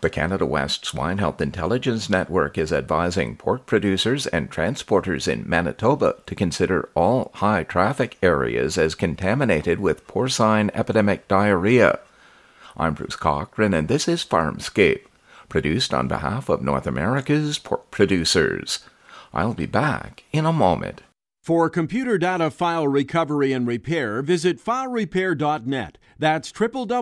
The Canada West Swine Health Intelligence Network is advising pork producers and transporters in Manitoba to consider all high-traffic areas as contaminated with porcine epidemic diarrhea. I'm Bruce Cochran, and this is Farmscape, produced on behalf of North America's pork producers. I'll be back in a moment. For computer data file recovery and repair, visit filerepair.net. That's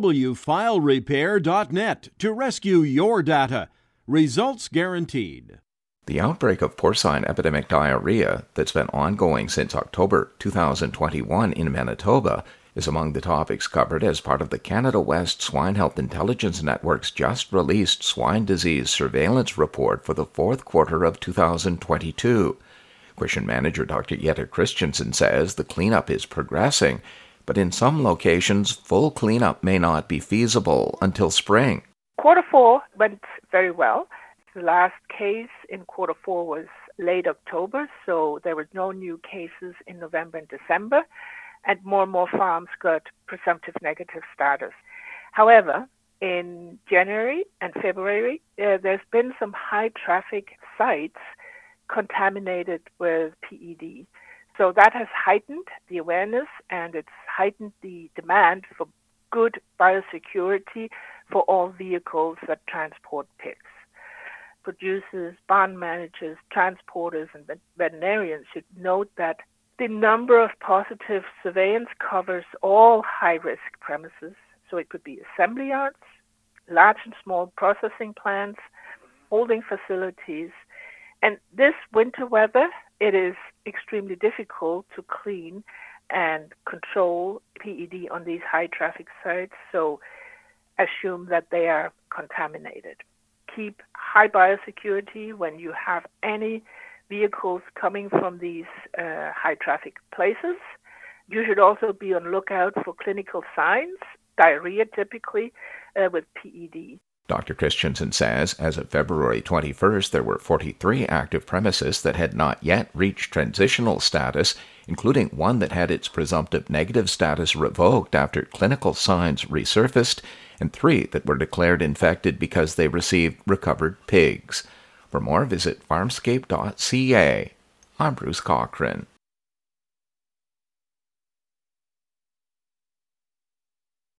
www.filerepair.net to rescue your data. Results guaranteed. The outbreak of porcine epidemic diarrhea that's been ongoing since October 2021 in Manitoba is among the topics covered as part of the Canada West Swine Health Intelligence Network's just-released swine disease surveillance report for the fourth quarter of 2022. Question Manager Dr. Jette Christensen says the cleanup is progressing, but in some locations, full cleanup may not be feasible until spring. Quarter 4 went very well. The last case in quarter 4 was late October, so there was no new cases in November and December, and more farms got presumptive negative status. However, in January and February, there's been some high-traffic sites contaminated with PED. So that has heightened the awareness, and it's heightened the demand for good biosecurity for all vehicles that transport pigs. Producers, barn managers, transporters, and veterinarians should note that the number of positive surveillance covers all high-risk premises. So it could be assembly yards, large and small processing plants, holding facilities. And this winter weather, it is extremely difficult to clean and control PED on these high-traffic sites, so assume that they are contaminated. Keep high biosecurity when you have any vehicles coming from these high-traffic places. You should also be on lookout for clinical signs, diarrhea typically, with PED. Dr. Christensen says, as of February 21st, there were 43 active premises that had not yet reached transitional status, including one that had its presumptive negative status revoked after clinical signs resurfaced, and 3 that were declared infected because they received recovered pigs. For more, visit farmscape.ca. I'm Bruce Cochran.